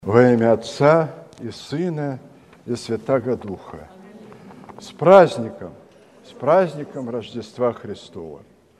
Во имя Отца и Сына и Святаго Духа. С праздником Рождества Христова.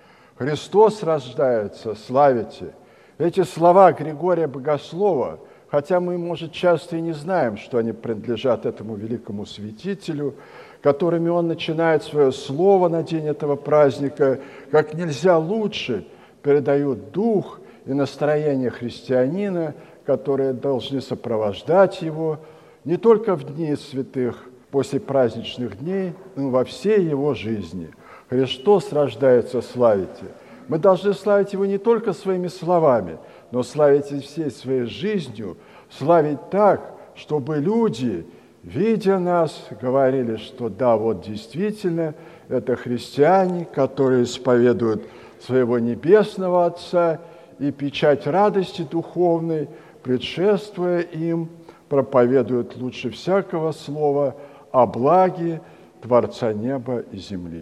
Христос рождается, славите. Эти слова Григория Богослова, хотя мы, может, часто и не знаем, что они принадлежат этому великому святителю, которыми он начинает свое слово на день этого праздника, как нельзя лучше передают дух и настроение христианина, которые должны сопровождать его не только в дни святых, после праздничных дней, но во всей его жизни. Христос рождается, славите. Мы должны славить его не только своими словами, но славить и всей своей жизнью, славить так, чтобы люди, видя нас, говорили, что да, вот действительно, это христиане, которые исповедуют своего Небесного Отца, и печать радости духовной, предшествуя им, проповедуют лучше всякого слова о благе Творца неба и земли.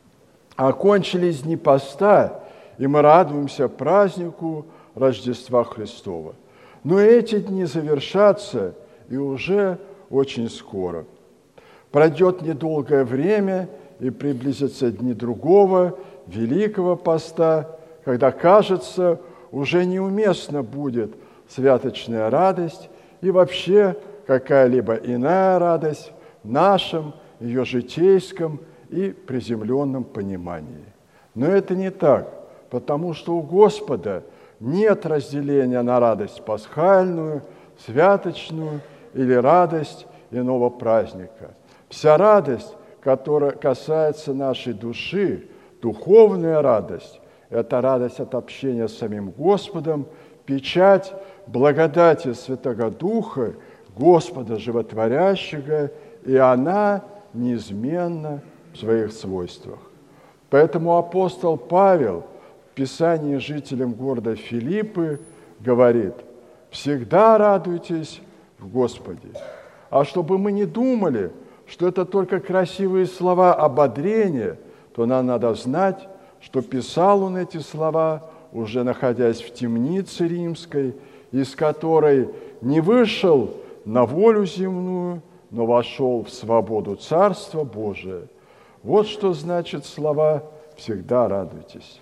Окончились дни поста, и мы радуемся празднику Рождества Христова. Но эти дни завершатся, и уже очень скоро. Пройдет недолгое время, и приблизятся дни другого великого поста, когда, кажется, уже неуместно будет святочная радость и вообще какая-либо иная радость в нашем, ее житейском и приземленном понимании. Но это не так, потому что у Господа нет разделения на радость пасхальную, святочную или радость иного праздника. Вся радость, которая касается нашей души, духовная радость, это радость от общения с самим Господом, печать благодати Святого Духа, Господа Животворящего, и она неизменна в своих свойствах. Поэтому апостол Павел в Писании жителям города Филиппы говорит: «Всегда радуйтесь в Господе». А чтобы мы не думали, что это только красивые слова ободрения, то нам надо знать, что писал он эти слова, уже находясь в темнице римской, из которой не вышел на волю земную, но вошел в свободу Царства Божия. Вот что значит слова «всегда радуйтесь».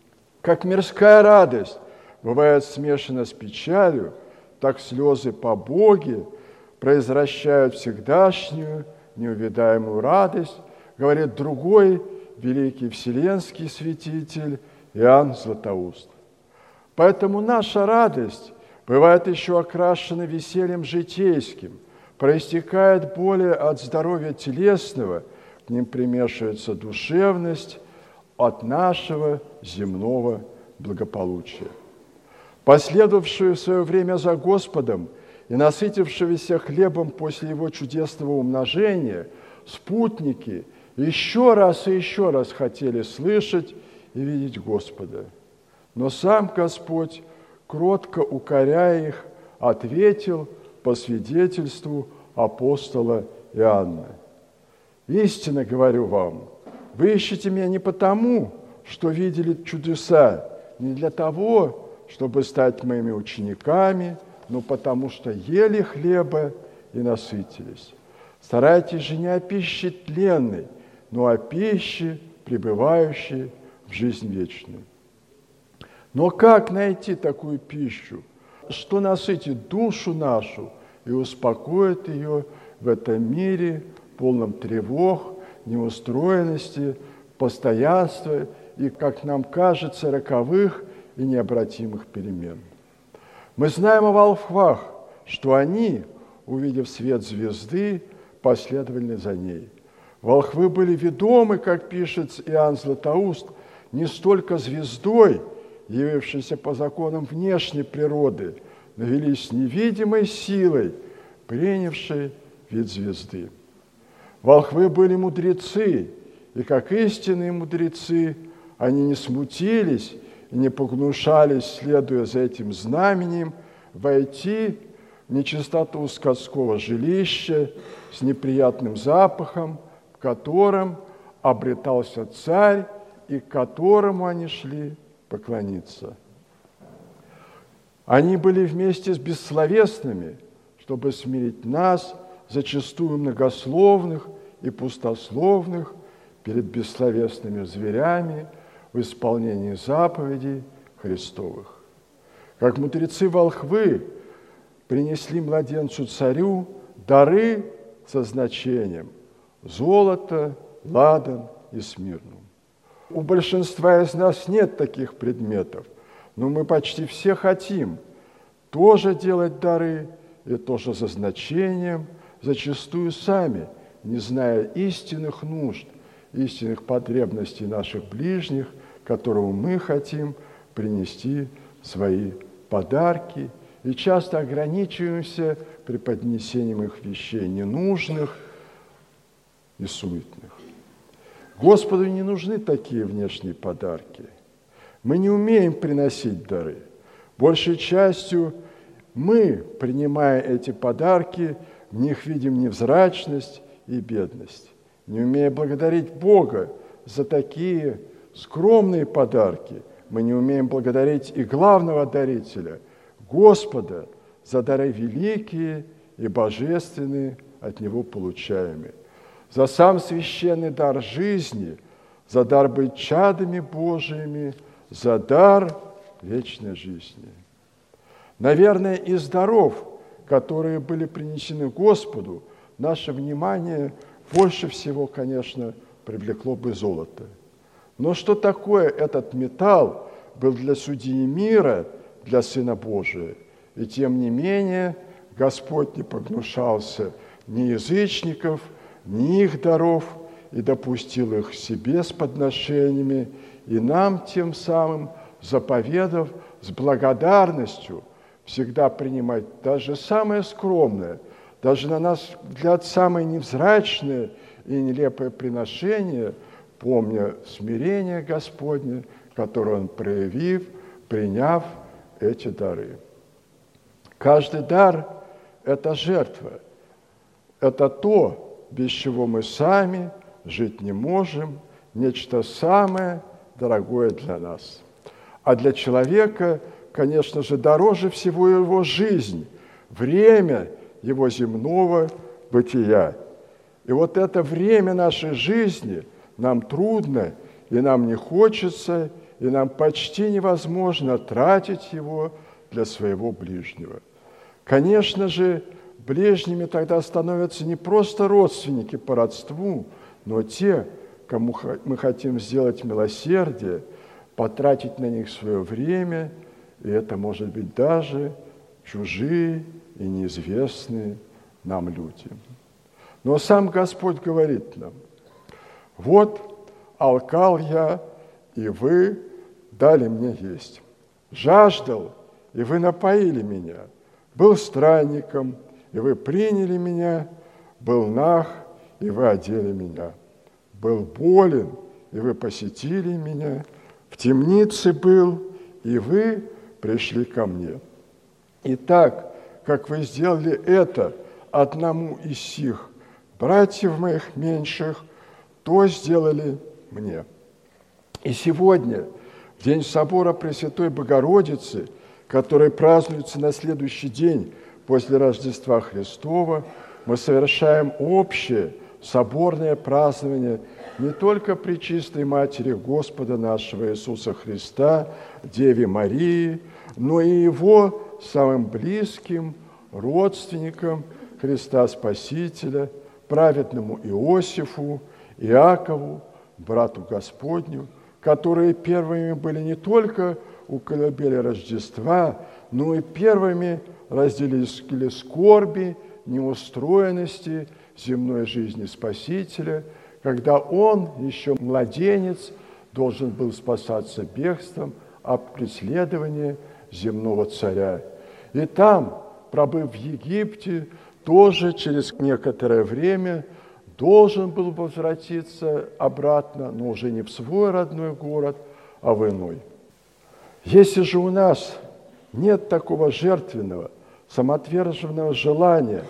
Как мирская радость бывает смешана с печалью, так слезы по Боге произвращают всегдашнюю, неувидаемую радость, говорит другой великий вселенский святитель Иоанн Златоуст. Поэтому наша радость бывает еще окрашена весельем житейским, проистекает более от здоровья телесного, к ним примешивается душевность от нашего земного благополучия. Последовавшие в свое время за Господом и насытившегося хлебом после его чудесного умножения, спутники еще раз и еще раз хотели слышать и видеть Господа. Но сам Господь, кротко укоряя их, ответил по свидетельству апостола Иоанна: «Истинно говорю вам, вы ищете меня не потому, что видели чудеса, не для того, чтобы стать моими учениками, но потому что ели хлеба и насытились. Старайтесь же не о пище тленной, но о пище, пребывающей в жизнь вечную». Но как найти такую пищу, что насытит душу нашу и успокоит ее в этом мире, полном тревог, неустроенности, постоянства и, как нам кажется, роковых и необратимых перемен? Мы знаем о волхвах, что они, увидев свет звезды, последовали за ней. Волхвы были ведомы, как пишет Иоанн Златоуст, не столько звездой, явившейся по законам внешней природы, но велись невидимой силой, принявшей вид звезды. Волхвы были мудрецы, и как истинные мудрецы, они не смутились и не погнушались, следуя за этим знаменем, войти в нечистоту скотского жилища с неприятным запахом, в котором обретался царь и к которому они шли поклониться. Они были вместе с бессловесными, чтобы смирить нас, зачастую многословных и пустословных, перед бессловесными зверями в исполнении заповедей Христовых. Как мудрецы-волхвы принесли младенцу-царю дары со значением золото, ладан и смирну. У большинства из нас нет таких предметов, но мы почти все хотим тоже делать дары и тоже со значением, зачастую сами, не зная истинных нужд, истинных потребностей наших ближних, которым мы хотим принести свои подарки, и часто ограничиваемся преподнесением их вещей ненужных и суетных. Господу не нужны такие внешние подарки. Мы не умеем приносить дары. Большей частью мы, принимая эти подарки, в них видим невзрачность и бедность. Не умея благодарить Бога за такие скромные подарки, мы не умеем благодарить и главного дарителя, Господа, за дары великие и божественные от Него получаемые, за сам священный дар жизни, за дар быть чадами Божиими, за дар вечной жизни. Наверное, из даров, которые были принесены Господу, наше внимание больше всего, конечно, привлекло бы золото. Но что такое этот металл был для судьи мира, для Сына Божия? И тем не менее Господь не погнушался ни язычников, ни их даров, и допустил их себе с подношениями, и нам тем самым заповедав с благодарностью всегда принимать даже самое скромное, даже на наш взгляд самое невзрачное и нелепое приношение, помня смирение Господне, которое Он проявив, приняв эти дары. Каждый дар – это жертва, это то, без чего мы сами жить не можем, нечто самое дорогое для нас. А для человека, конечно же, дороже всего его жизнь, время его земного бытия. И вот это время нашей жизни нам трудно, и нам не хочется, и нам почти невозможно тратить его для своего ближнего. Конечно же, ближними тогда становятся не просто родственники по родству, но те, кому мы хотим сделать милосердие, потратить на них свое время, и это может быть даже чужие и неизвестные нам люди. Но сам Господь говорит нам: «Вот алкал я, и вы дали мне есть, жаждал, и вы напоили меня, был странником, и вы приняли меня, был наг, и вы одели меня, был болен, и вы посетили меня, в темнице был, и вы пришли ко мне. И так, как вы сделали это одному из сих братьев моих меньших, то сделали мне». И сегодня, в день собора Пресвятой Богородицы, который празднуется на следующий день после Рождества Христова, мы совершаем общее соборное празднование не только Пречистой Матери Господа нашего Иисуса Христа, Деве Марии, но и Его самым близким родственникам Христа Спасителя, праведному Иосифу, Иакову, брату Господню, которые первыми были не только у колыбели Рождества, но и первыми разделили скорби, неустроенности земной жизни Спасителя, когда Он, еще младенец, должен был спасаться бегством от преследования земного царя. И там, пробыв в Египте, тоже через некоторое время должен был возвратиться обратно, но уже не в свой родной город, а в иной. Если же у нас нет такого жертвенного, самоотверженного желания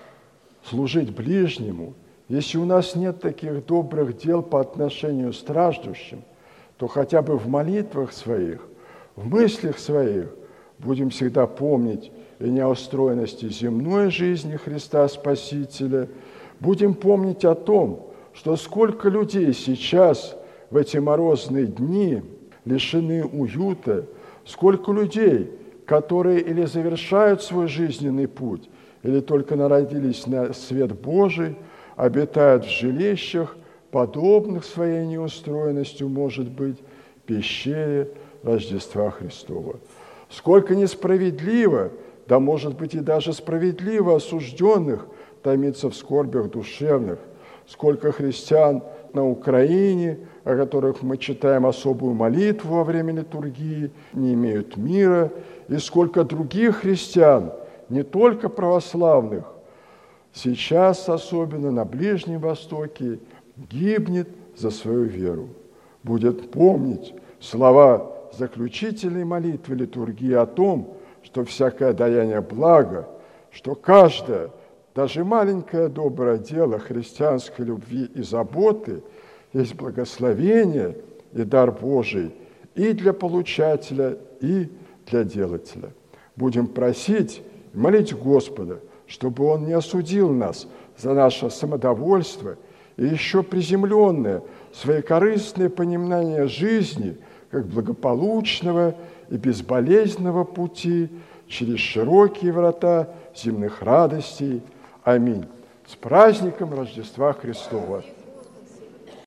служить ближнему, если у нас нет таких добрых дел по отношению к страждущим, то хотя бы в молитвах своих, в мыслях своих будем всегда помнить и неустроенности земной жизни Христа Спасителя, будем помнить о том, что сколько людей сейчас в эти морозные дни лишены уюта, сколько людей, которые или завершают свой жизненный путь, или только народились на свет Божий, обитают в жилищах, подобных своей неустроенностью, может быть, пещере Рождества Христова. Сколько несправедливо, да, может быть, и даже справедливо осужденных томится в скорбях душевных, сколько христиан на Украине, о которых мы читаем особую молитву во время литургии, не имеют мира, и сколько других христиан, не только православных, сейчас, особенно на Ближнем Востоке, гибнет за свою веру. Будет помнить слова заключительной молитвы литургии о том, что всякое даяние блага, что каждое, даже маленькое доброе дело христианской любви и заботы есть благословение и дар Божий и для получателя, и для делателя. Будем просить и молить Господа, чтобы Он не осудил нас за наше самодовольство и еще приземленное своекорыстное понимание жизни как благополучного и безболезненного пути через широкие врата земных радостей. Аминь. С праздником Рождества Христова!